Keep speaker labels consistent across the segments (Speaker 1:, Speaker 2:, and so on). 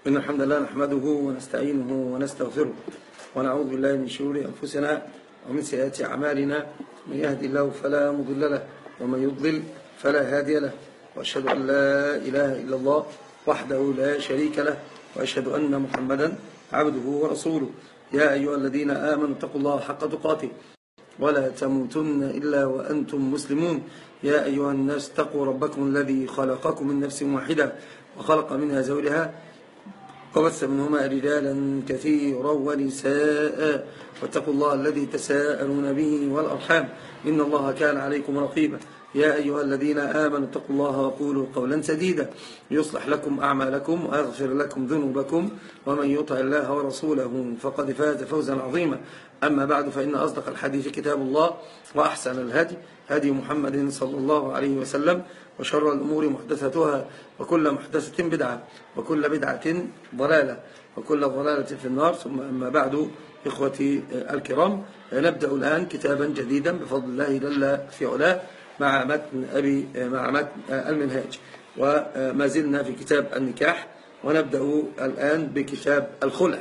Speaker 1: إن الحمد لله نحمده ونستعينه ونستغفره ونعوذ بالله من شرور أنفسنا ومن سيئات أعمالنا. من يهدي الله فلا مضل له ومن يضلل فلا هادي له، وأشهد أن لا إله إلا الله وحده لا شريك له، وأشهد أن محمدا عبده ورسوله. يا أيها الذين آمنوا اتقوا الله حق تقاته ولا تموتن إلا وأنتم مسلمون. يا أيها الناس اتقوا ربكم الذي خلقكم من نفس واحدة وخلق منها زوجها وبث منهما رجالا كثيرا ونساء، واتقوا الله الذي تساءلون به والأرحام إن الله كان عليكم رقيبا. يا أيها الذين آمنوا اتقوا الله وقولوا قولا سديدا يصلح لكم أعمالكم ويغفر لكم ذنوبكم، ومن يطع الله ورسوله فقد فاز فوزا عظيما. أما بعد، فإن أصدق الحديث كتاب الله، وأحسن الهدي هدي محمد صلى الله عليه وسلم، وشر الأمور محدثتها، وكل محدثة بدعة، وكل بدعة ضلالة، وكل ضلالة في النار. ثم أما بعد، إخوتي الكرام، نبدأ الآن كتابا جديدا بفضل الله جل في علاه مع متن المنهاج، وما زلنا في كتاب النكاح، ونبدأ الآن بكتاب الخلع.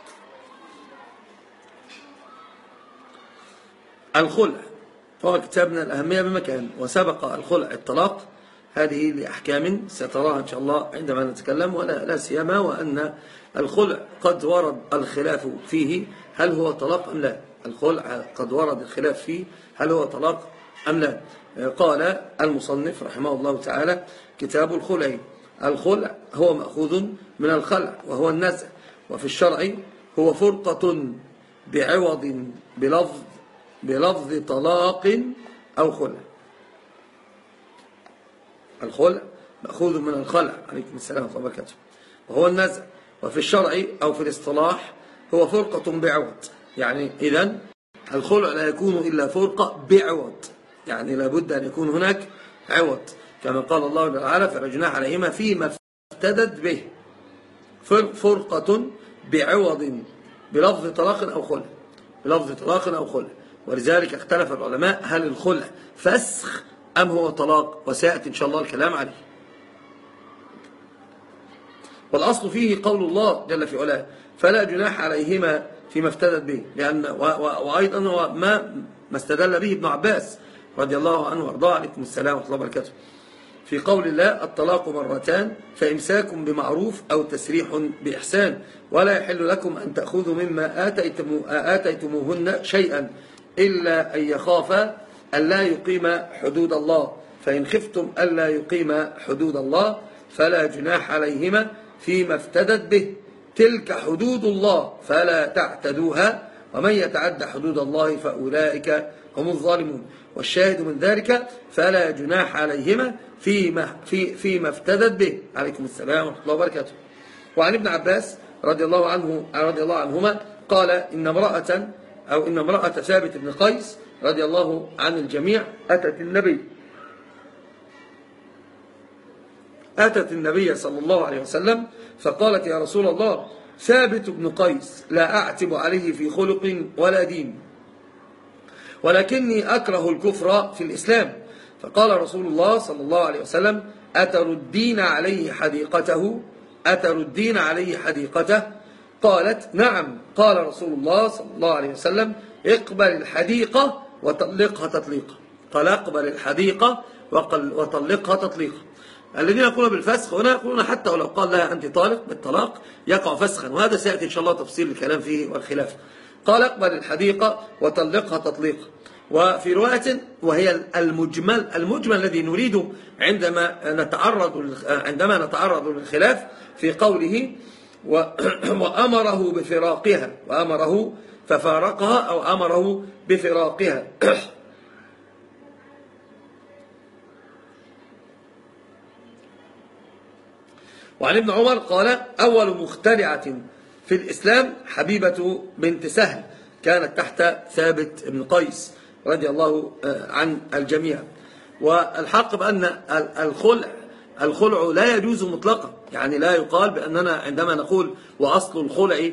Speaker 1: الخلع فهو كتاب من الأهمية بمكان، وسبق الخلع الطلاق. هذه لأحكام ستراها إن شاء الله عندما نتكلم، ولا سيما وأن الخلع قد ورد الخلاف فيه هل هو طلاق أم لا. الخلع قد ورد الخلاف فيه هل هو طلاق أم لا. قال المصنف رحمه الله تعالى: كتاب الخلع. الخلع هو مأخوذ من الخلع وهو النزع، وفي الشرع هو فرقة بعوض بلفظ طلاق أو خلع. الخلع مأخوذ من الخلع، عليكم السلام ورحمة الله وبركاته، وهو النزع، وفي الشرع أو في الاصطلاح هو فرقة بعوض. يعني إذن الخلع لا يكون إلا فرقة بعوض، يعني لابد أن يكون هناك عوض، كما قال الله تعالى: فلا جناح عليهما فيما افتدت به. فرقة بعوض بلفظ طلاق أو خلع، بلفظ طلاق أو خلع. ولذلك اختلف العلماء هل الخلع فسخ أم هو طلاق، وسيأتي إن شاء الله الكلام عليه. والأصل فيه قول الله جل في علاه: فلا جناح عليهما فيما افتدت به، لأن وأيضا هو ما استدل به ابن عباس رضي الله عنه وارضاه، عليكم السلام ورحمة الله وبركاته، في قول الله: الطلاق مرتان فإمساك بمعروف أو تسريح بإحسان، ولا يحل لكم أن تأخذوا مما آتيتموهن شيئا إلا أن يخافا ألا يقيم حدود الله، فإن خفتم ألا يقيم حدود الله فلا جناح عليهما فيما افتدت به، تلك حدود الله فلا تعتدوها، ومن يتعد حدود الله فأولئك هم الظالمون. والشاهد من ذلك: فلا جناح عليهما فيما افتدت به، عليكم السلام ورحمة الله وبركاته. وعن ابن عباس رضي الله عنهما قال: إن امرأة ثابت بن قيس رضي الله عن الجميع أتت النبي صلى الله عليه وسلم فقالت: يا رسول الله، ثابت بن قيس لا أعتب عليه في خلق ولا دين، ولكني أكره الكفر في الإسلام. فقال رسول الله صلى الله عليه وسلم: أتردين عليه حديقته؟ قالت: نعم. قال رسول الله صلى الله عليه وسلم: اقبل الحديقة وطلقها تطليقا. قال: اقبل الحديقة وطلقها تطليقا. الذين يقولون بالفسخ هنا يقولون حتى ولو قال لها أنت طالق بالطلاق يقع فسخا، وهذا سيأتي إن شاء الله تفصيل الكلام فيه والخلاف. قال: اقبل الحديقة وطلقها تطليقا. وفي رواية، وهي المجمل الذي نريده عندما نتعرض للخلاف، في قوله: وأمره بفراقها، وأمره ففارقها أو أمره بفراقها. وعن ابن عمر قال: أول مخترعة في الإسلام حبيبة بنت سهل، كانت تحت ثابت بن قيس رضي الله عن الجميع. والحق بأن الخلع لا يجوز مطلقا، يعني لا يقال بأننا عندما نقول وأصل الخلع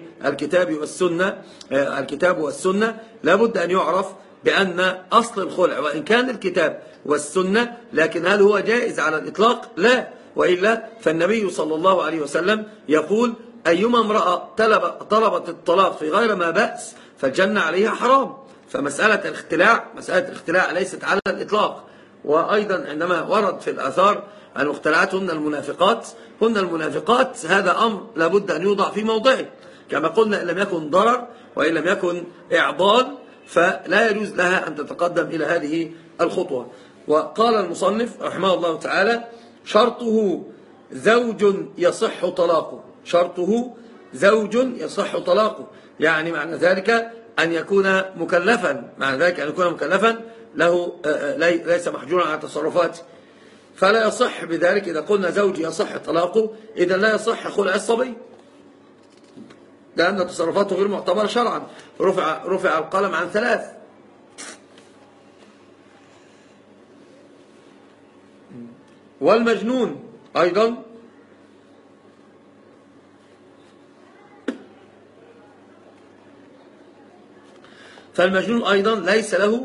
Speaker 1: الكتاب والسنة لابد أن يعرف بأن أصل الخلع وإن كان الكتاب والسنة، لكن هل هو جائز على الإطلاق؟ لا، وإلا فالنبي صلى الله عليه وسلم يقول: أيما امرأة طلبت الطلاق في غير ما بأس فالجنة عليها حرام. فمسألة الاختلاع ليست على الإطلاق. وأيضا عندما ورد في الآثار المختلعات هن المنافقات، هذا أمر لابد أن يوضع في موضعه. كما قلنا إن لم يكن ضرر وإن لم يكن إعضال فلا يجوز لها أن تتقدم إلى هذه الخطوة. وقال المصنف رحمه الله تعالى: شرطه زوج يصح طلاقه. شرطه زوج يصح طلاقه، يعني معنى ذلك أن يكون مكلفا، له ليس محجورا على تصرفاته. فلا يصح بذلك إذا قلنا زوج يصح طلاقه إذا لا يصح خلع الصبي، لأن تصرفاته غير معتبرة شرعا. رفع القلم عن 3. والمجنون أيضا فالمجنون أيضا ليس له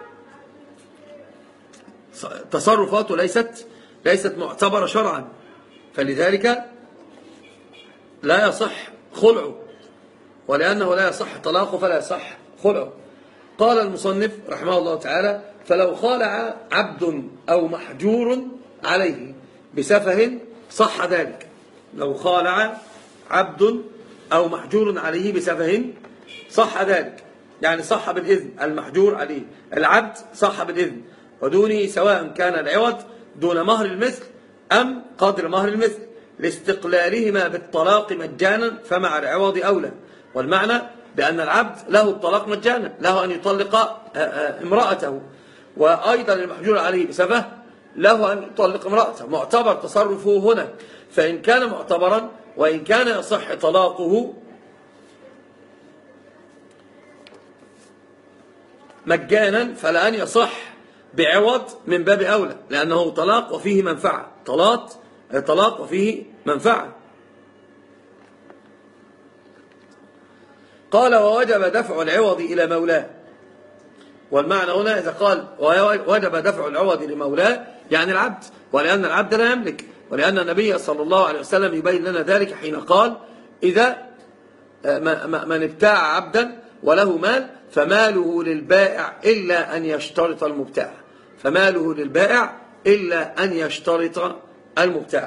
Speaker 1: تصرفاته ليست معتبرة شرعا، فلذلك لا يصح خلعه، ولأنه لا يصح طلاقه فلا يصح خلعه. قال المصنف رحمه الله تعالى: فلو خالع عبد أو محجور عليه بسفه صح ذلك. لو خالع عبد أو محجور عليه بسفه صح ذلك، يعني صح بالإذن. المحجور عليه العبد صح بالإذن، ودونه سواء كان العوض دون مهر المثل أم قدر مهر المثل، لاستقلالهما بالطلاق مجانا فمع العوض أولى. والمعنى بأن العبد له الطلاق مجانا، له أن يطلق امرأته، وأيضا المحجور عليه بسفه له أن يطلق امرأته. معتبر تصرفه هنا، فإن كان معتبرا وإن كان يصح طلاقه مجانا فلأن يصح بعوض من باب أولى، لأنه طلاق وفيه منفعة. طلاق وفيه منفعة. قال: ووجب دفع العوض إلى مولاه. والمعنى هنا إذا قال وجب دفع العوض لمولاه يعني العبد، ولأن العبد لا يملك، ولأن النبي صلى الله عليه وسلم يبين لنا ذلك حين قال: إذا من ابتاع عبدا وله مال فماله للبائع إلا أن يشترط المبتاع. فماله للبائع إلا أن يشترط المبتاع.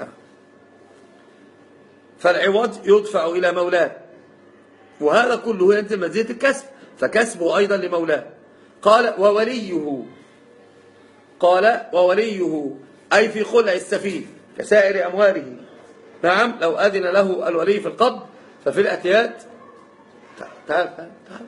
Speaker 1: فالعوض يدفع إلى مولاه، وهذا كله ينتهي مزية الكسب، فكسبه أيضا لمولاه. قال: ووليه أي في خلع السفيه كسائر أمواله. نعم، لو أذن له الولي في القبض ففي الأتيات تعال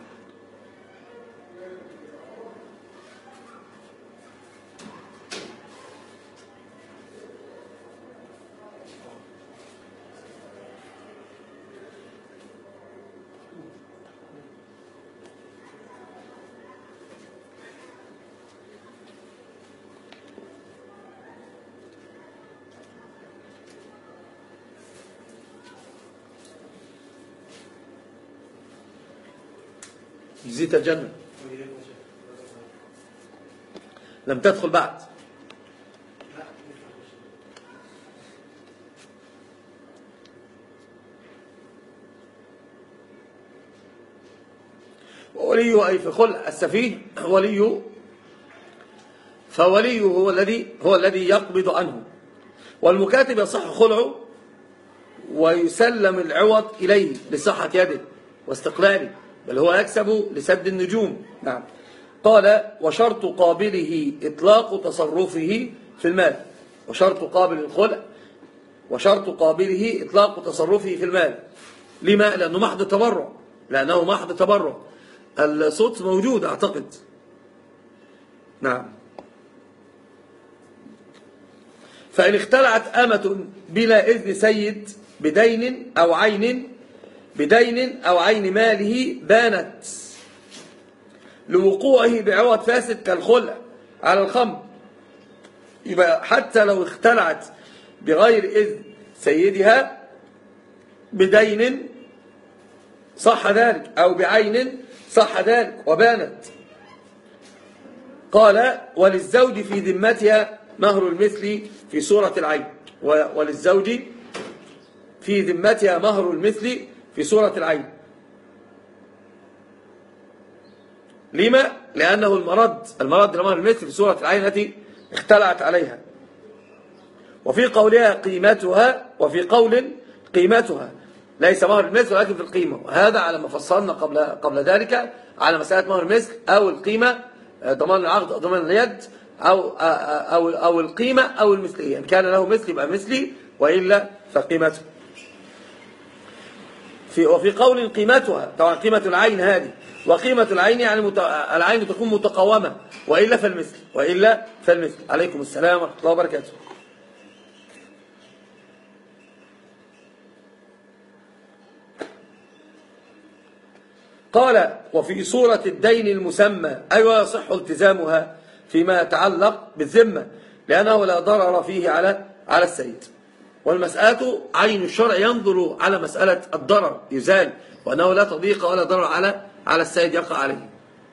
Speaker 1: جزيت الجنة. لم تدخل بعد. ووليه أي في خلع السفيه وليه، فوليه هو الذي يقبض عنه، والمكاتب يصح خلعه ويسلم العوض إليه لصحة يده واستقلاله، بل هو يكسب لسد النجوم. نعم. قال: وشرط قابله إطلاق تصرفه في المال. وشرط قابل الخلع وشرط قابله إطلاق تصرفه في المال. لما؟ لأنه محض تبرع. الصوت موجود أعتقد. نعم. فإن اختلعت أمة بلا إذن سيد بدين أو عين ماله بانت لوقوعه بعوض فاسد كالخلع على الخمر. يبقى حتى لو اختلعت بغير إذن سيدها بدين صح ذلك، أو بعين صح ذلك وبانت. قال: وللزوج في ذمتها مهر المثل في سورة العين. وللزوج في ذمتها مهر المثل في صورة العين. لما؟ لأنه المرد لمهر المثل في صورة العين التي اختلعت عليها. وفي قولها قيمتها، وفي قول قيمتها ليس مهر المثل ولكن في القيمة، وهذا على ما فصلنا قبل ذلك على مسألة مهر المثل أو القيمة، ضمان العقد أو ضمان اليد، أو القيمة أو المثلية. إن كان له مثل يبقى مثلي، وإلا فقيمته. وفي قول قيمتها، طبعا قيمة العين هذه، وقيمة العين يعني العين تكون متقومة، وإلا فالمثل. عليكم السلام ورحمة الله وبركاته. قال وفي صورة الدين المسمى أيوة يصح التزامها فيما يتعلق بالذمة، لأنه لا ضرر فيه على السيد. والمسألة عين الشرع ينظر على مسألة الضرر يزال، وأنه لا تضيق ولا ضرر على السيد يقع عليه.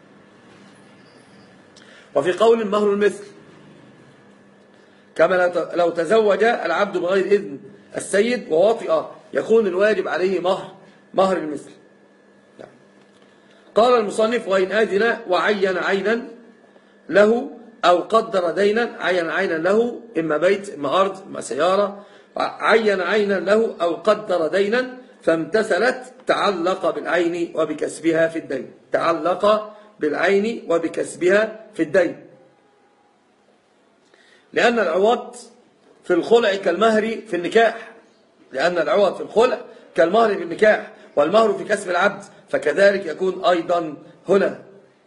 Speaker 1: وفي قول مهر المثل كما لو تزوج العبد بغير إذن السيد ووطئ يكون الواجب عليه مهر المثل. قال المصنف وإن أذن وعين عينا له أو قدر دينا، عين عينا له إما بيت إما أرض إما سيارة، عين عينا له أو قدر دينا فامتثلت تعلق بالعين وبكسبها في الدين، تعلق بالعين وبكسبها في الدين. لأن العوض في الخلع كالمهر في النكاح، لأن العوض في الخلع كالمهر في النكاح، والمهر في كسب العبد، فكذلك يكون أيضا هنا.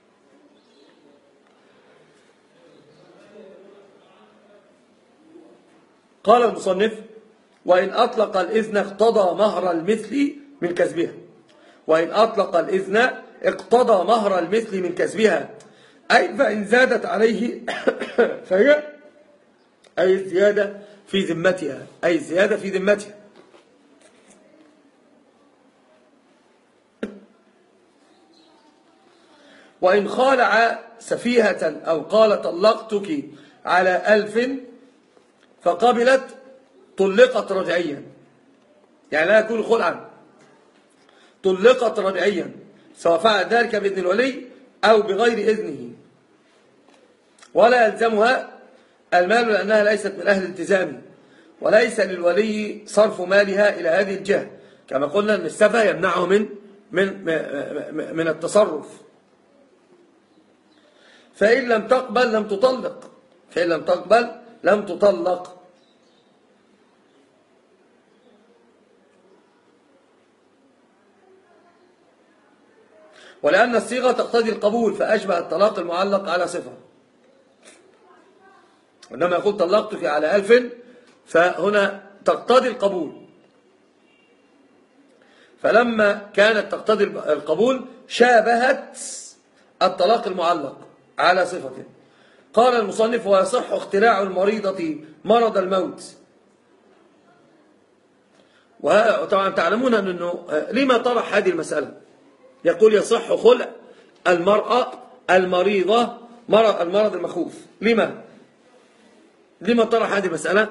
Speaker 1: قال المصنف وإن أطلق الإذن اقتضى مهر المثل من كسبها، وإن أطلق الإذن اقتضى مهر المثل من كسبها، أي فإن زادت عليه فهي أي الزيادة في ذمتها، أي الزيادة في ذمتها. وإن خالع سفيهة أو قال طلقتك على 1000 فقبلت طلقت رجعيا، يعني لا يكون خلعا، طلقت رجعيا سواء فعل ذلك بإذن الولي أو بغير إذنه، ولا يلزمها المال لأنها ليست من أهل الالتزام، وليس للولي صرف مالها إلى هذه الجهة، كما قلنا أن السفه يمنعه من التصرف. فإن لم تقبل لم تطلق، فإن لم تقبل لم تطلق. ولأن الصيغة تقتضي القبول فأشبه الطلاق المعلق على صفة، وإنما يقول طلقتك على 1000 فهنا تقتضي القبول، فلما كانت تقتضي القبول شابهت الطلاق المعلق على صفته. قال المصنف ويصح اختلاع المريضة مرض الموت. وطبعا تعلمون أنه لما طرح هذه المسألة، يقول يصح خلع المرأة المريضة المرض المخوف. لما طرح هذه المسألة؟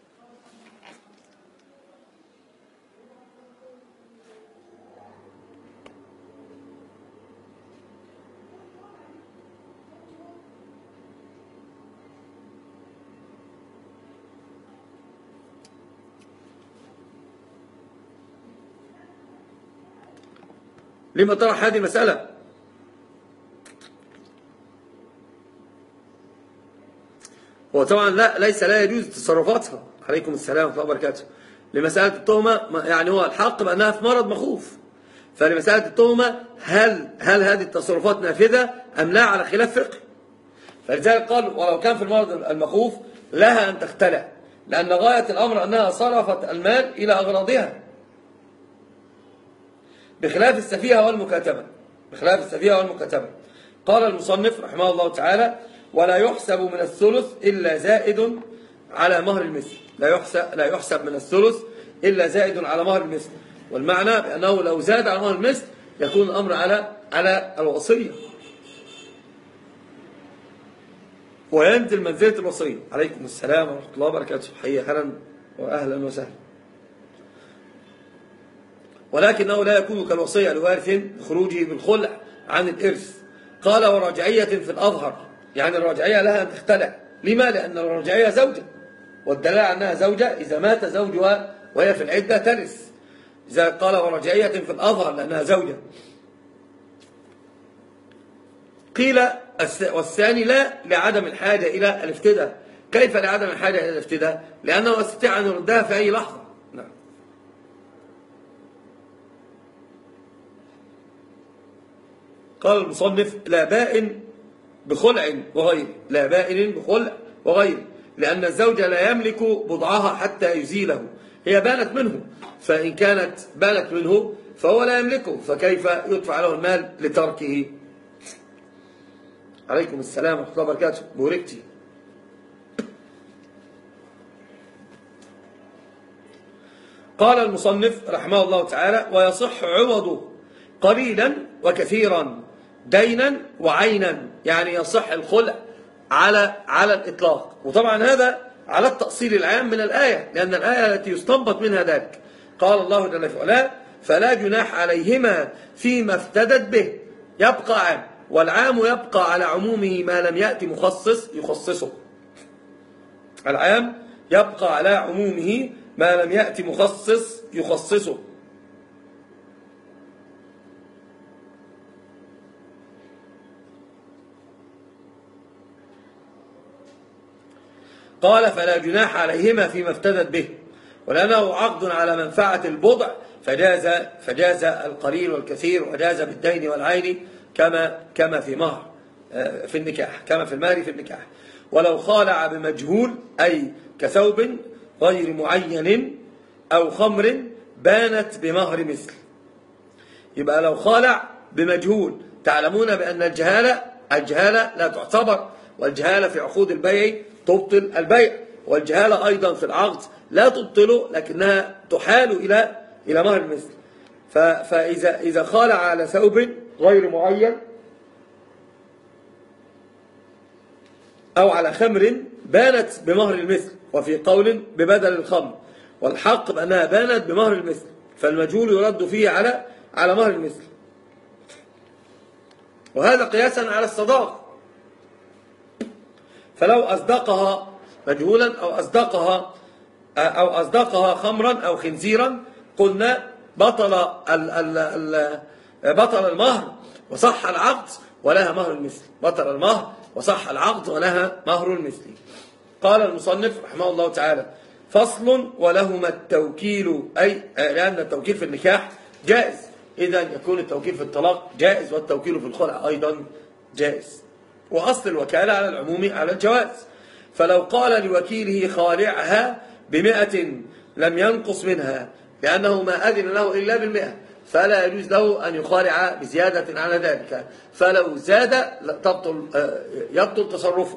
Speaker 1: لما طرح هذه المسألة؟ هو طبعا لا يجوز تصرفاتها. عليكم السلام ورحمة الله وبركاته. لمسألة التهمة يعني هو الحق بأنها في مرض مخوف، فلمسألة التهمة هل هذه التصرفات نافذة أم لا على خلاف فقهي. فلذلك قال ولو كان في المرض المخوف لها أن تختلع، لأن غاية الأمر أنها صرفت المال إلى أغراضها، بخلاف السفيهة والمكاتبة. قال المصنف رحمه الله تعالى ولا يحسب من الثلث إلا زائد على مهر المثل، لا يحسب من الثلث إلا زائد على مهر المثل. والمعنى بأنه لو زاد على مهر المثل يكون الأمر على الوصية وينزل منزلة الوصية. عليكم السلام ورحمة الله وبركاته. حيا أهلا وسهلا. ولكنه لا يكون كالوصية لوارث خروجه بالخلع عن الإرث. قال ورجعية في الأظهر، يعني الرجعية لها أن تختلع. لما؟ لأن الرجعية زوجة، والدلالة أنها زوجة إذا مات زوجها وهي في العدة ترث. إذا قال ورجعية في الأظهر لأنها زوجة. قيل والثاني لا لعدم الحاجة إلى الافتداء. كيف لعدم الحاجة إلى الافتداء؟ لأنه يستطيع أن يردها في أي لحظة. نعم. قال المصنف لا بائن بخلع وغيره، لا بائن بخلع وغيره، لأن الزوج لا يملك بضعها حتى يزيله. هي بانت منه، فإن كانت بانت منه فهو لا يملكه، فكيف يدفع له المال لتركه؟ عليكم السلام ورحمة الله وبركاته. بوركتي. قال المصنف رحمه الله تعالى ويصح عوضه قليلا وكثيرا دينا وعينا، يعني يصح الخلع على الإطلاق. وطبعا هذا على التأصيل العام من الآية، لأن الآية التي يستنبط منها ذلك. قال الله جل وعلا فلا جناح عليهما فيما افتدت به، يبقى عام، والعام يبقى على عمومه ما لم يأتي مخصص يخصصه. العام يبقى على عمومه ما لم يأتي مخصص يخصصه. قال فلا جناح عليهما فيما افتدت به، ولأنه عقد على منفعة البضع فجاز القليل والكثير، وجاز بالدين والعين كما في مهر في النكاح، كما في المهر في النكاح. ولو خالع بمجهول أي كثوب غير معين أو خمر بانت بمهر مثل. يبقى لو خالع بمجهول، تعلمون بأن الجهالة لا تعتبر، والجهالة في عقود البيع تبطل البيع، والجهالة أيضا في العقد لا تبطله، لكنها تحال إلى مهر المثل. فإذا خالع على ثوب غير معين أو على خمر بانت بمهر المثل، وفي قول ببدل الخمر، والحق بأنها بانت بمهر المثل، فالمجهول يرد فيه على مهر المثل. وهذا قياسا على الصداق. فلو أصدقها مجهولا أو أصدقها خمرا أو خنزيرا قلنا بطل المهر وصح العقد ولها مهر المثل. بطل المهر وصح العقد ولها مهر المثل. قال المصنف رحمه الله تعالى فصل ولهما التوكيل، أي لأن التوكيل في النكاح جائز، إذا يكون التوكيل في الطلاق جائز، والتوكيل في الخلع أيضا جائز. وأصل الوكالة على العموم على الجواز. فلو قال لوكيله خالعها ب100 لم ينقص منها، لأنه ما أذن له إلا ب100، فلا يجوز له أن يخالع بزيادة على ذلك، فلو زاد يبطل تصرفه.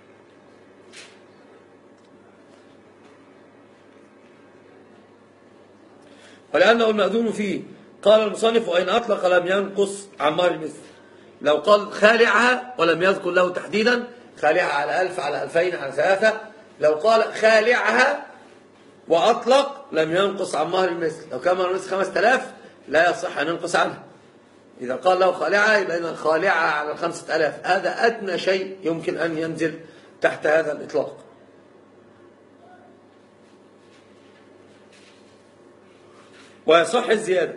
Speaker 1: ولأنه المأذون فيه. قال المصنف وإن أطلق لم ينقص عن مهر المثل. لو قال خالعها ولم يذكر له تحديدا، خالعها على 1000 على 2000 على 3، لو قال خالعها وأطلق لم ينقص عن مهر المثل. لو كان مهر المثل 5000 لا يصح أن ينقص عنها. إذا قال له خالعها يبقى إذا خالعها على 5000، هذا أدنى شيء يمكن أن ينزل تحت هذا الإطلاق. ويصح الزيادة،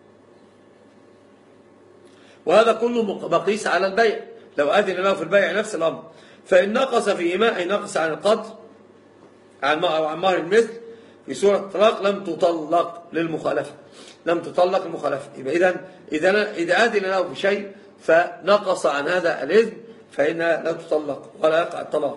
Speaker 1: وهذا كله مقيس على البيع. لو أذن له في البيع نفس الأمر، فإن نقص فيهما أي نقص عن القدر أو عن مهر المثل في سورة الطلاق لم تطلق للمخالفة، لم تطلق المخالفة. يبقى إذا أذن له في شيء فنقص عن هذا الإذن فإنها لا تطلق ولا يقع الطلاق.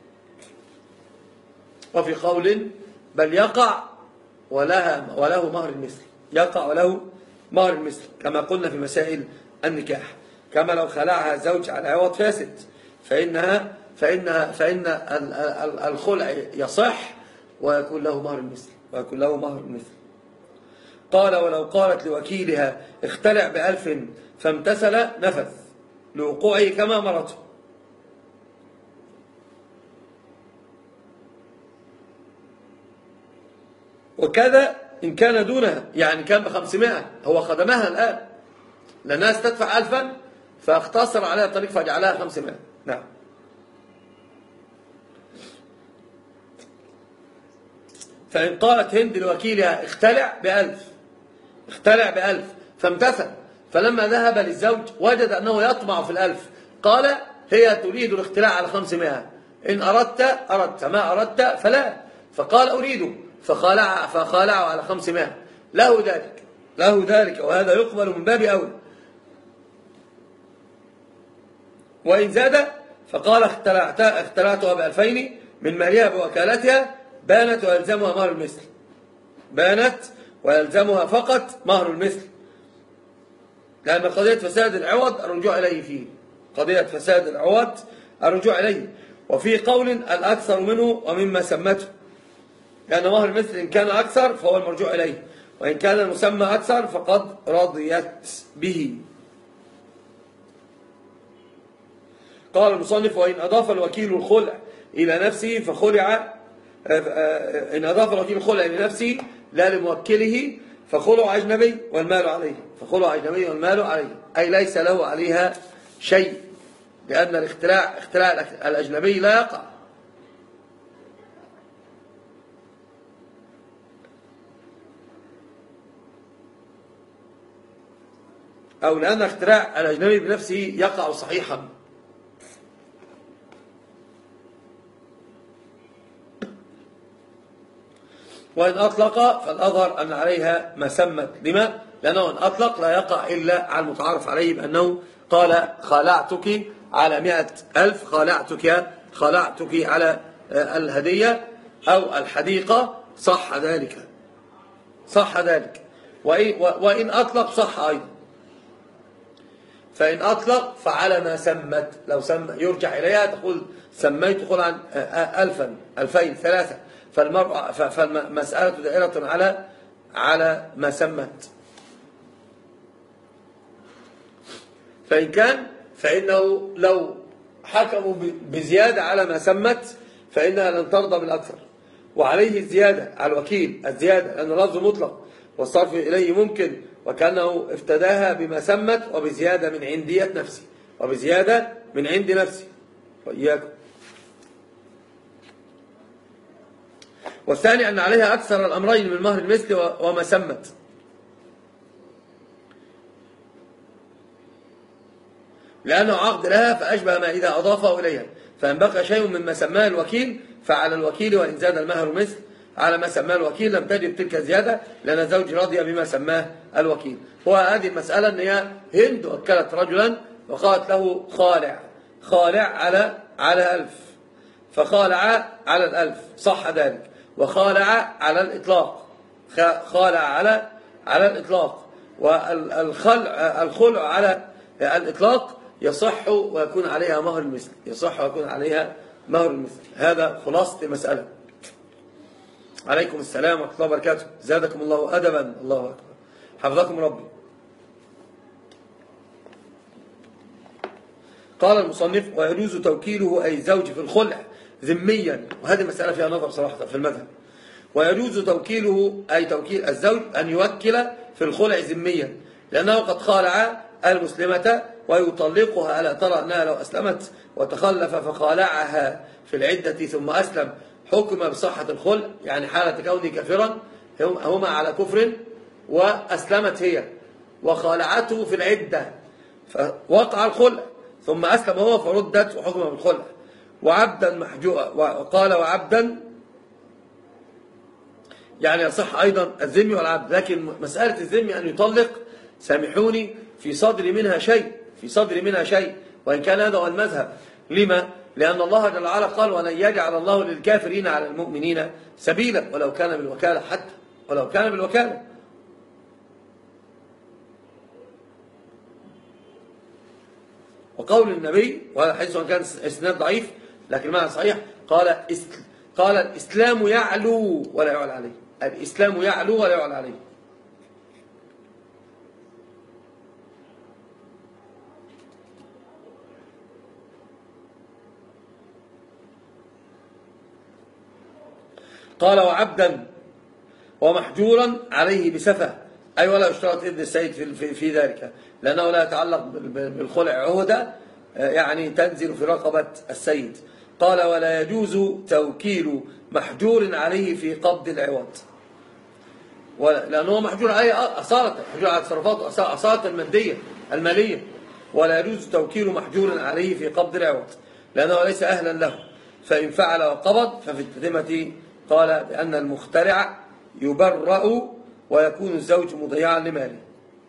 Speaker 1: وفي قول بل يقع وله مهر المثل، يقع وله مهر المثل، كما قلنا في مسائل النكاح. كما لو خلعها زوج على عوض فاسد فإن الخلع يصح ويكون له مهر المثل. قال ولو قالت لوكيلها اختلع ب1000 فامتثل نفذ لوقوعه كما أمرته. وكذا إن كان دونها، يعني كان ب500 هو خدمها الآن للناس تدفع 1000 فاختصر عليها الطريق فجعلها 500. نعم. فإن قالت هند لوكيلها اختلع ب1000 فامتثل، فلما ذهب للزوج وجد أنه يطمع في 1000 قال هي تريد الاختلاع على 500، إن أردت ما أردت فلا، فقال أريده فخالعه على 500، له ذلك وهذا يقبل من باب أولى. وإن زاد فقال اختلعتها ب2000 من مالها بوكالتها بانت ويلزمها مهر المثل، بانت ويلزمها فقط مهر المثل، لأن قضية فساد العوض الرجوع إليه فيه، قضية فساد العوض الرجوع إليه. وفي قول الأكثر منه ومما سمته، لأن مهر المثل إن كان أكثر فهو المرجوع إليه، وإن كان المسمى أكثر فقد رضيت به. قال المصنف وإن أضاف الوكيل الخلع إلى نفسه فخلع، إن أضاف الوكيل الخلع إلى نفسه لا لموكله فخلع أجنبي والمال عليه، أي ليس له عليها شيء، لأن اختلاع الأجنبي لا يقع. أو لأن اختلاع الأجنبي بنفسه يقع صحيحا. وإن أطلق فالأظهر أن عليها ما سمت، لما؟ لأنه إن أطلق لا يقع إلا على المتعارف عليه بأنه قال خلعتك على 100,000، خلعتك على الهدية أو الحديقة، صح ذلك. وإن أطلق صح أيضا. فإن أطلق فعلى ما سمت، لو يرجع إليها تقول سميت خلعا 1000 2000 3، فالمسألة دائرة على ما سمت. فإن كان فإنه لو حكموا بزيادة على ما سمت فإنها لن ترضى بالأكثر، وعليه الزيادة على الوكيل، الزيادة لأنه لفظ مطلق والصرف إليه ممكن، وكأنه افتداها بما سمت وبزيادة من عند نفسي وإياكم. والثاني أن عليها أكثر الأمرين من مهر المثل وما سمت، لأنه عقد لها فأشبه ما إذا أضافه إليها، فإن بقى شيء مما سماه الوكيل فعلى الوكيل، وإن زاد المهر مثل على ما سماه الوكيل لم تجب تلك الزيادة، لأن الزوج راضي بما سماه الوكيل. هو هذه المسألة أن هي هند وكلت رجلا وقالت له خالع على 1000، فخالع على 1000، صح ذلك. وخالع على الإطلاق، خالع على الإطلاق، والخلع على الإطلاق يصح ويكون عليها مهر المثل. هذا خلاصة المسألة. عليكم السلام ورحمة الله وبركاته. زادكم الله أدبا. الله أكبر. حفظكم ربي. قال المصنف ويجوز توكيله أي الزوج في الخلع ذميا، وهذه مسألة فيها نظر صراحة في المذهب. ويجوز توكيله أي توكيل الزوج أن يوكل في الخلع ذميا، لأنه قد خالع المسلمة ويطلقها، ألا ترى أنها لو أسلمت وتخلف فخالعها في العدة ثم أسلم حكم بصحة الخلع، يعني حالة كونه كافرا هما على كفر وأسلمت هي وخالعته في العدة فوقع الخلع ثم أسلم هو فردت وحكم بالخلع. وعبدا محجوء، وقال وعبدا يعني يصح أيضا الذمي والعبد، لكن مسألة الذمي أن يطلق سامحوني في صدر منها شيء، وإن كان هذا هو المذهب. لما؟ لأن الله جل وعلا قال ولن يجعل الله للكافرين على المؤمنين سبيلا، ولو كان بالوكالة، حتى ولو كان بالوكالة. وقول النبي، وهذا حديث كان اسناد ضعيف لكن معنى صحيح، قال الإسلام يعلو ولا يعلى عليه، الإسلام يعلو ولا يعلى عليه. قال ومحجورا عليه بسفه، أي ولا يشترط إذن السيد في ذلك، لأنه لا يتعلق بالخلع عهدة يعني تنزل في رقبة السيد. قال ولا يجوز توكيل محجور عليه في قبض العوض، لأنه محجور عليه أصالة، محجور على تصرفاته أصالة المالية، ولا يجوز توكيل محجور عليه في قبض العوض لأنه ليس أهلا له، فإن فعل وقبض ففي التتمة قال بأن المخترع يبرأ ويكون الزوج مضيعا لماله.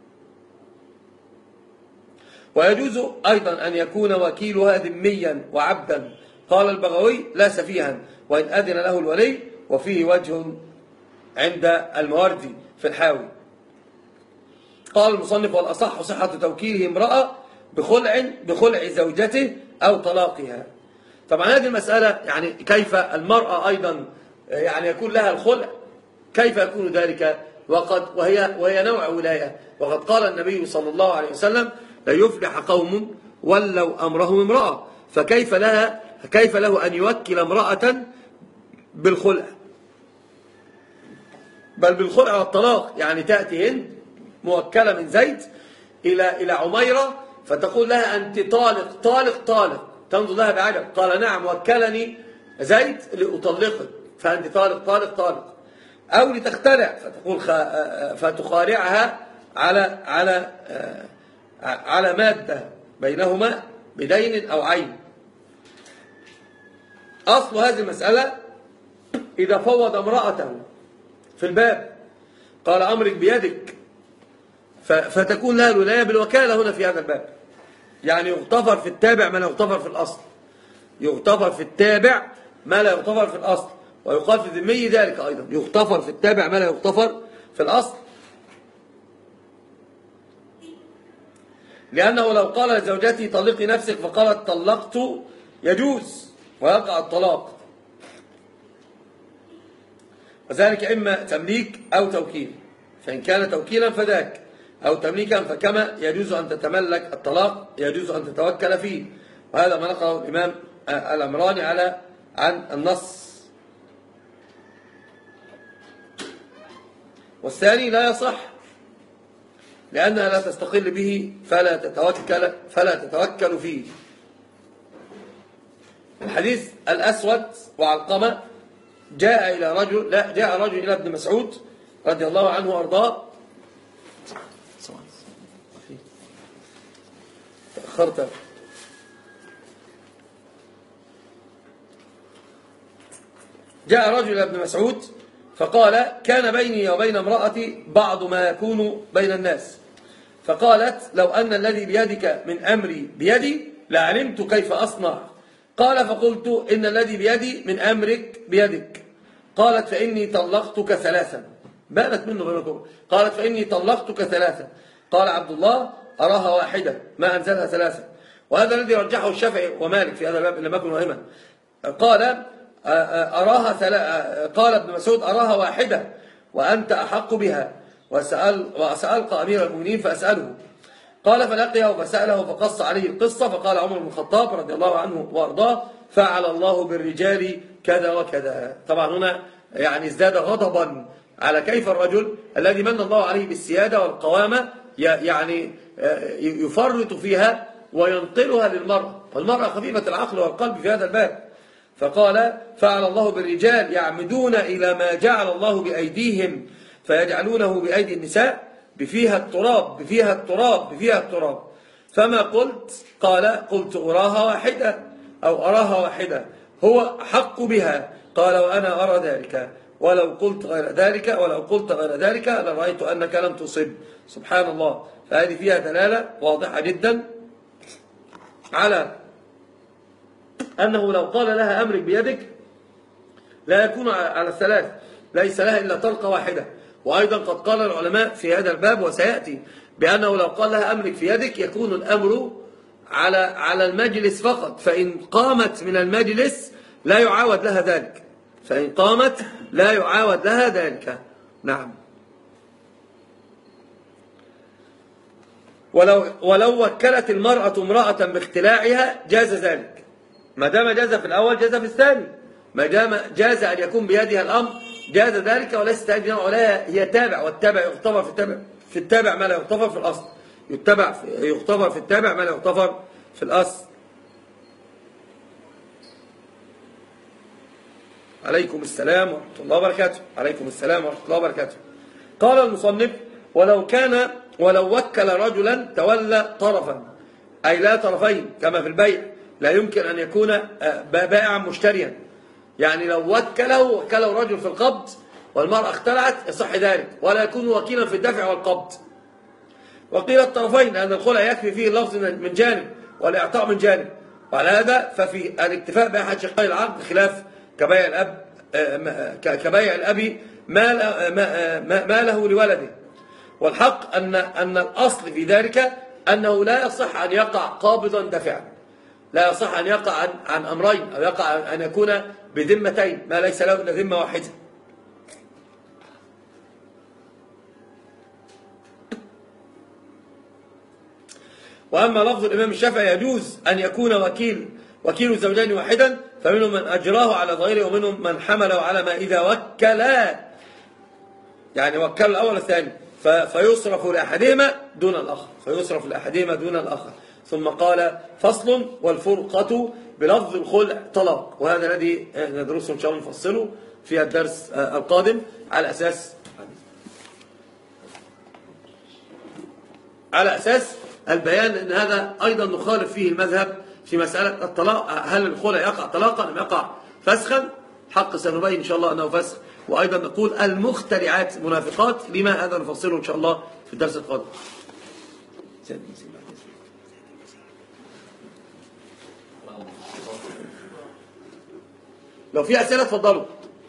Speaker 1: ويجوز أيضا أن يكون وكيلها ذميا وعبدا، قال البغوي لا سفيها وإن أذن له الولي، وفيه وجه عند المواردي في الحاوي. قال المصنف والأصح صحة توكيله امرأة بخلع زوجته أو طلاقها. طبعا هذه المسألة يعني كيف المرأة أيضا يعني يكون لها الخلع، كيف يكون ذلك وهي نوع ولاية، وقد قال النبي صلى الله عليه وسلم لا يفلح قوم ولوا أمرهم امرأة، فكيف له أن يوكل امرأة بالخلع، بل بالخلع والطلاق. يعني تأتي هند موكلة من زيد إلى عميرة فتقول لها أنت طالق، تنظر لها بعجب، قال نعم وكلني زيد لأطلقك، فأنت طالق، أو لتخترع فتقول فتخارعها على مادة بينهما بدين أو عين. أصل هذه المسألة إذا فوض امرأته في الباب قال أمرك بيدك، فتكون لها الولاية بالوكالة هنا في هذا الباب. يعني يغتفر في التابع ما لا يغتفر في الأصل، يغتفر في التابع ما لا يغتفر في الأصل، ويقال في الذمي ذلك أيضا، يغتفر في التابع ما لا يغتفر في الأصل. لأنه لو قال لزوجتي طلقي نفسك فقالت طلقت يجوز ويقع الطلاق، وذلك إما تمليك أو توكيل، فإن كان توكيلا فذاك، أو تمليكا فكما يجوز أن تتملك الطلاق يجوز أن تتوكل فيه. وهذا ما نقله الإمام العمراني عن النص. والثاني لا يصح لأنها لا تستقل به فلا تتوكل فيه. الحديث الأسود وعلقمة جاء رجل إلى ابن مسعود رضي الله عنه وأرضاه. تأخرت. جاء رجل إلى ابن مسعود فقال كان بيني وبين امرأتي بعض ما يكون بين الناس، فقالت لو أن الذي بيدك من أمري بيدي لعلمت كيف أصنع. قال فقلت إن الذي بيدي من أمرك بيدك. قالت فإني طلقتك ثلاثا. بانت منه بينكم. قالت فإني طلقتك ثلاثا. قال عبد الله أراها واحدة ما أنزلها ثلاثا. وهذا الذي رجحه الشافعي ومالك في هذا الباب لم يكن واهما. قال قال ابن مسعود أراها واحدة وأنت أحق بها، وسألقى أمير المؤمنين فأسأله. قال فلقيه فسأله فقص عليه القصة، فقال عمر بن الخطاب رضي الله عنه وأرضاه فعل الله بالرجال كذا وكذا. طبعا هنا يعني ازداد غضبا على كيف الرجل الذي من الله عليه بالسيادة والقوامة يعني يفرط فيها وينقلها للمرأة، والمرأة خفيفة العقل والقلب في هذا الباب. فقال فعل الله بالرجال يعمدون إلى ما جعل الله بأيديهم فيجعلونه بأيدي النساء بفيها التراب. فما قلت؟ قال قلت أراها واحدة أو أراها واحدة هو حق بها. قال وأنا أرى ذلك ولو قلت غير ذلك لرأيت أنك لم تصب. سبحان الله. فهذه فيها دلالة واضحة جدا على أنه لو قال لها أمرك بيدك لا يكون على الثلاث، ليس لها إلا طلقة واحدة. وأيضا قد قال العلماء في هذا الباب وسيأتي بأنه لو قال لها أمرك في يدك يكون الأمر على المجلس فقط، فإن قامت من المجلس لا يعاود لها ذلك. نعم. ولو وكلت المرأة امرأة باختلاعها جاز ذلك، ما دام جاز في الأول جاز في الثاني، ما دام جاز أن يكون بيدها الأمر جاز ذلك وليس تأجيل، ولا هي تابع، والتابع يغتفر في التابع ما لا يغتفر في الأصل، يغتفر في التابع ما لا يغتفر في الأصل. عليكم السلام ورحمة الله وبركاته. عليكم السلام ورحمة الله وبركاته. قال المصنف: ولو وكل رجلا تولى طرفا، أي لا طرفين كما في البيع، لا يمكن أن يكون بائعا مشتريا. يعني لو وكله رجل في القبض والمرأة اختلعت يصح ذلك، ولا يكون وكيلا في الدفع والقبض. وقيل الطرفين، أن الخلع يكفي فيه اللفظ من جانب والإعطاء من جانب، وعلى هذا ففي الاكتفاء بأحد شقي العقد خلاف كبيع الأب ما له لولده. والحق أن الأصل في ذلك أنه لا يصح أن يقع قابضا دافعا، لا يصح أن يقع عن أمرين، أو يقع أن يكون بذمتين ما ليس له إلا ذمة واحدة. وأما لفظ الإمام الشافعي يجوز أن يكون وكيل الزوجين واحدا، فمنهم من أجراه على ظاهره، ومنهم من حمله على ما إذا وكلا، يعني وكل الأول الثاني، فيصرف لأحدهما دون الآخر. ثم قال: فصل: والفرقة بلفظ الخلع طلاق. وهذا الذي ندرسه إن شاء الله نفصله في الدرس القادم على أساس البيان، لأن هذا أيضا نخالف فيه المذهب في مسألة الطلاق. هل الخلع يقع طلاقا أم يقع فسخا؟ حق سنبين إن شاء الله أنه فسخ. وأيضا نقول المخترعات منافقات، لما هذا نفصله إن شاء الله في الدرس القادم. لو في أسئلة تفضلوا.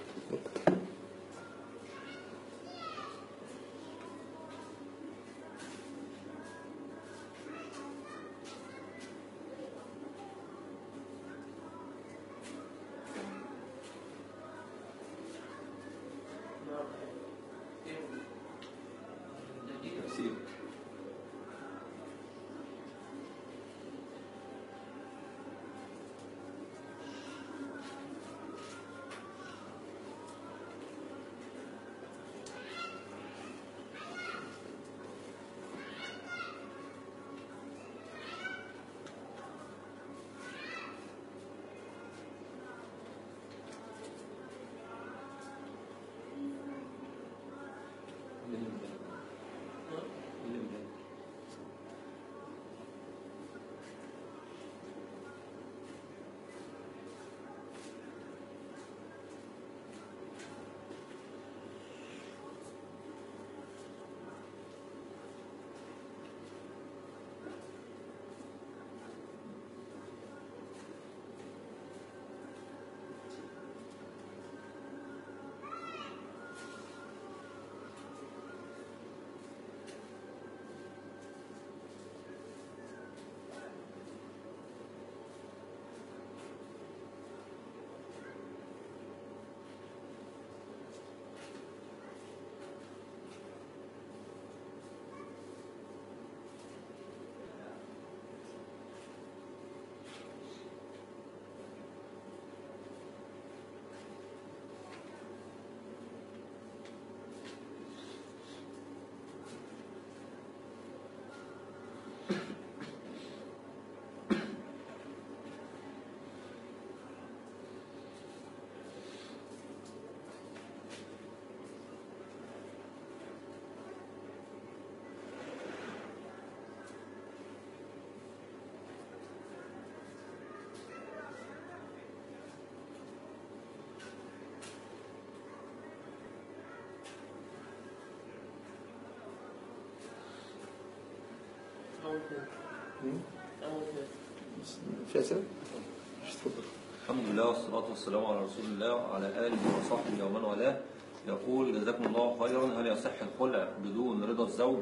Speaker 2: الحمد لله والصلاة والسلام على رسول الله وعلى آله وصحبه ومن والاه. يقول: جزاكم الله خيرا، هل يصح الخلع بدون رضا الزوج؟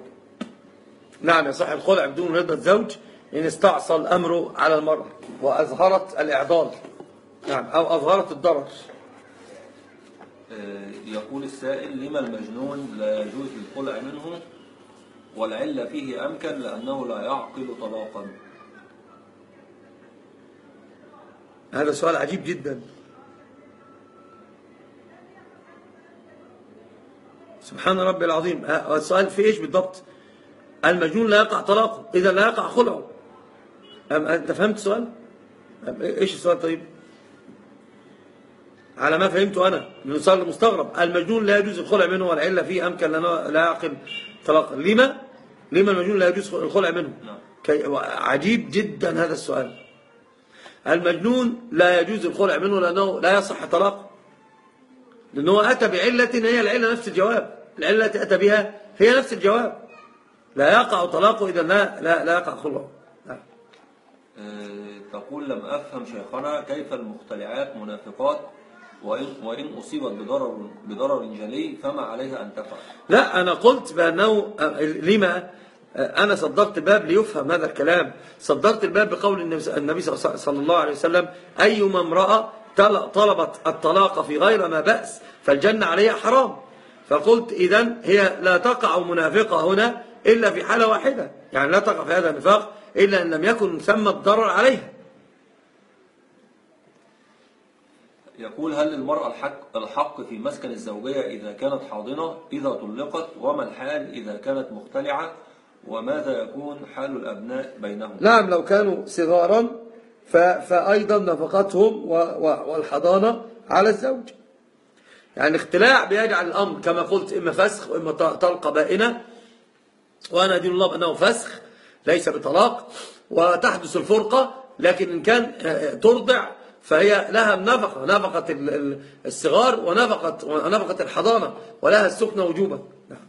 Speaker 1: نعم، يصح الخلع بدون رضا الزوج إن استعصى الأمر على المرأة وأظهرت الإعضال، نعم، أو أظهرت الضرر.
Speaker 2: يقول السائل: لما المجنون لا يجوز الخلع منه والعلة فيه أمكن لأنه لا يعقل طلاقا؟
Speaker 1: هذا سؤال عجيب جدا. سبحان ربي العظيم. السؤال في إيش بالضبط؟ المجنون لا يقع طلاقه، إذا لا يقع خلعه. أنت فهمت السؤال؟ إيش السؤال طيب؟ على ما فهمته أنا من السؤال المستغرب، المجنون لا يجوز الخلع منه والعلة فيه أمكن لا يعقل طلاقا. لما المجنون لا يجوز الخلع منه؟ عجيب جدا هذا السؤال. المجنون لا يجوز الخلع منه لأنه لا يصح طلاقه، لأنه أتى بعلة هي العلة نفس الجواب، العلة التي أتى بها هي نفس الجواب. لا يقع طلاقه إذا لا يقع خلعه.
Speaker 2: تقول لم أفهم شيخنا كيف المختلعات منافقات وإن أصيبت بضرر جلي فما عليها أن تفعل. لا،
Speaker 1: أنا قلت بأنه لما أنا صدرت الباب ليفهم هذا الكلام. صدرت الباب بقول النبي صلى الله عليه وسلم: أيما امرأة طلبت الطلاق في غير ما بأس فالجنة عليها حرام. فقلت إذن هي لا تقع منافقة هنا إلا في حالة واحدة، يعني لا تقع في هذا النفاق إلا أن لم يكن ثم الضرر عليها.
Speaker 2: يقول: هل للمرأة الحق في مسكن الزوجية إذا كانت حاضنة إذا طلقت؟ وما الحال إذا كانت مختلعة؟ وماذا يكون حال الأبناء بينهم؟
Speaker 1: نعم، لو كانوا صغارا فأيضا نفقتهم والحضانة على الزوج. يعني الاختلاع بيجعل الأمر كما قلت إما فسخ وإما طلقة بائنة، وأنا أدين الله بأنه فسخ ليس بطلاق، وتحدث الفرقة. لكن إن كان ترضع فهي لها نفقة الصغار ونفقة الحضانة، ولها السكنة وجوبا.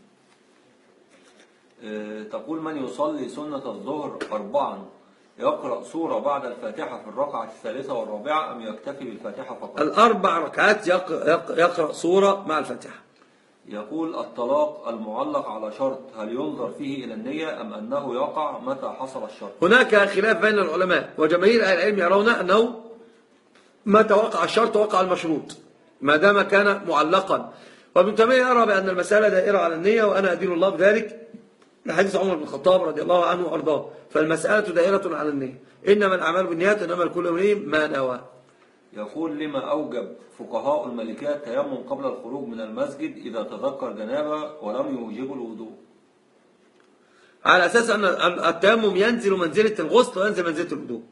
Speaker 2: تقول: من يصلي سنة الظهر 4 يقرأ سورة بعد الفاتحة في الركعة الثالثة والرابعة أم يكتفي بالفاتحة فقط؟
Speaker 1: 4 ركعات يقرأ سورة مع الفاتحة.
Speaker 2: يقول: الطلاق المعلق على شرط هل ينظر فيه إلى النية أم أنه يقع متى حصل الشرط؟
Speaker 1: هناك خلاف بين العلماء، وجماهير أهل العلم يرون أنه متى وقع الشرط وقع المشروط ما دام كان معلقا. وابن تيمية يرى بأن المسألة دائرة على النية، وأنا أدين الله بذلك لحديث عمر بن الخطاب رضي الله عنه وأرضاه. فالمسألة دائرة على النية، إنما الأعمال بالنيات إنما لكل امرئ ما نوى.
Speaker 2: يقول: لما أوجب فقهاء المالكية التيمم قبل الخروج من المسجد إذا تذكر جنابة ولم يوجب الوضوء؟
Speaker 1: على أساس أن التيمم ينزل منزلة الغسل وينزل منزلة الوضوء.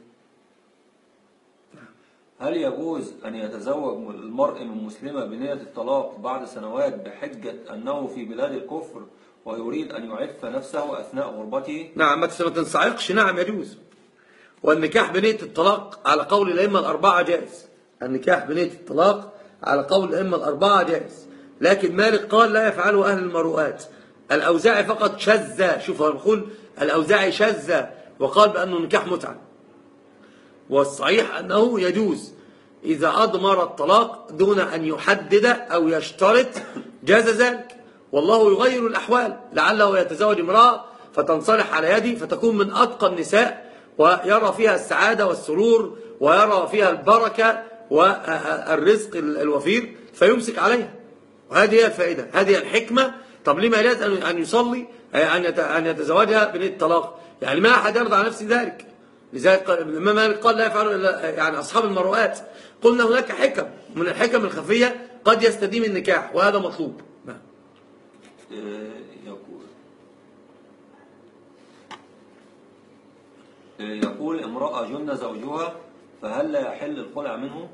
Speaker 2: هل يجوز أن يتزوج المرء من مسلمة بنية الطلاق بعد سنوات بحجة أنه في بلاد الكفر ويريد أن يعف نفسه أثناء غربته؟
Speaker 1: نعم، ما تنصعقش. نعم يجوز. والنكاح بنية الطلاق على قول الأئمة الأربعة جائز. النكاح بنية الطلاق على قول الأئمة الأربعة جائز، لكن مالك قال لا يفعله أهل المروءات. الأوزاعي فقط شذ، شوف هو بيقول الأوزاعي شذ وقال بأنه نكاح متعة. والصحيح أنه يجوز إذا أضمر الطلاق دون أن يحدد أو يشترط جاز ذلك، والله يغير الأحوال. لعله يتزوج امرأة فتنصلح على يدي فتكون من أتقى النساء ويرى فيها السعادة والسرور ويرى فيها البركة والرزق الوفير فيمسك عليها، وهذه هي الفائدة، هذه الحكمة. طب لما لا أن يصلي أن يتزوجها بنية الطلاق؟ يعني ما أحد يرضى على نفسه ذلك. لذلك الإمام مالك قال لا يفعله إلا يعني أصحاب المروءات. قلنا هناك حكم من الحكم الخفية قد يستديم النكاح، وهذا مطلوب.
Speaker 2: يقول: امرأة جن زوجها فهل لا يحل الخلع منه؟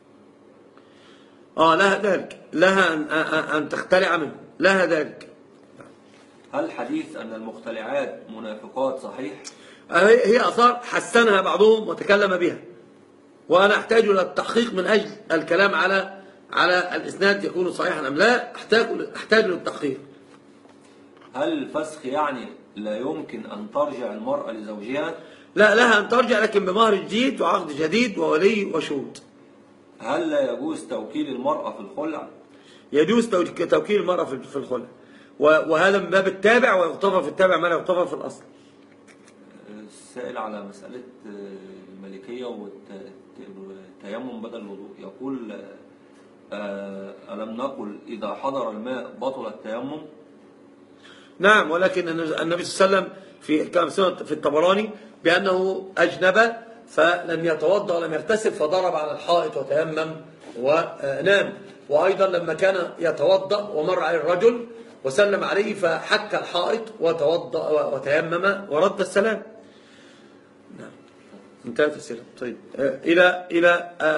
Speaker 1: لها ذلك، لها أن تختلع منه، لها ذلك.
Speaker 2: هل حديث أن المختلعات منافقات صحيح؟
Speaker 1: هي أثار حسنها بعضهم وتكلم بها، وأنا أحتاج إلى التحقيق من أجل الكلام على الإسناد يكون صحيحا أم لا. أحتاج للتحقيق.
Speaker 2: هل الفسخ يعني لا يمكن أن ترجع المرأة لزوجها؟
Speaker 1: لا، لها أن ترجع لكن بمهر جديد وعقد جديد وولي وشهود.
Speaker 2: هل لا يجوز توكيل المرأة في الخلع؟
Speaker 1: يجوز توكيل المرأة في الخلع، وهذا من باب التابع، ويغتفر في التابع ما لا يغتفر في الأصل.
Speaker 2: السائل على مسألة الملكية والتيمم بدل الوضوء يقول: ألم نقل إذا حضر الماء بطل التيمم؟
Speaker 1: نعم، ولكن النبي صلى الله عليه وسلم في الطبراني بأنه أجنب فلم يتوضأ ولم يغتسل فضرب على الحائط وتيمم ونام. وأيضا لما كان يتوضأ ومر عليه الرجل وسلم عليه فحك الحائط وتوضأ وتيمم ورد السلام. نعم، انتهت السلام. طيب إلى